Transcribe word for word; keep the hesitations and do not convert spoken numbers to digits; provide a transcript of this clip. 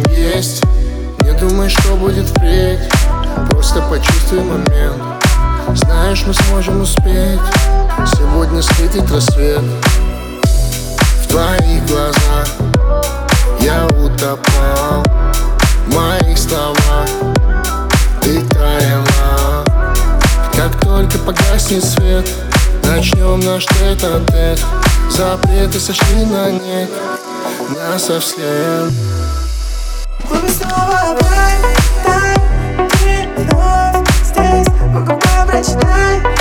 есть. Не думай, что будет впредь, просто почувствуй момент. Знаешь, мы сможем успеть сегодня встретить рассвет. В твоих глазах я утопал, в моих словах ты таяла. Как только погаснет свет, начнем наш тет-а-тет. Запреты сошли на нет, насовсем. Мы снова опять, так, ты вновь здесь. По губам прочитай.